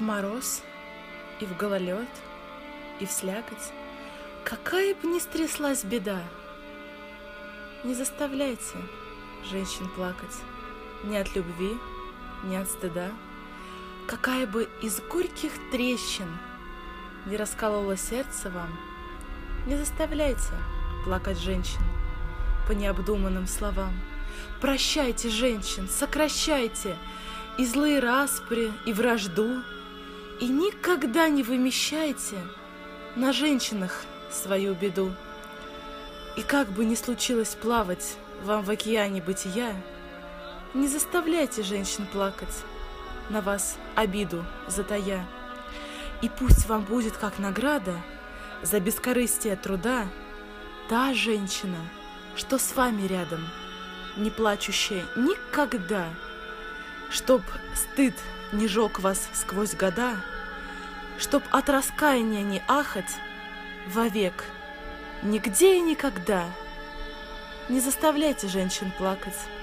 мороз, и в гололед, и в слякоть, какая бы ни стряслась беда, не заставляйте женщин плакать ни от любви, ни от стыда. Какая бы из горьких трещин не раскололо сердце вам, не заставляйте плакать женщин по необдуманным словам. Прощайте женщин, сокращайте и злые распри, и вражду, и никогда не вымещайте на женщинах свою беду. И как бы ни случилось плавать вам в океане бытия, не заставляйте женщин плакать, на вас обиду затая. И пусть вам будет как награда за бескорыстие труда та женщина, что с вами рядом, не плачущая никогда, чтоб стыд не жег вас сквозь года, чтоб от раскаяния не ахать вовек, нигде и никогда. Не заставляйте женщин плакать.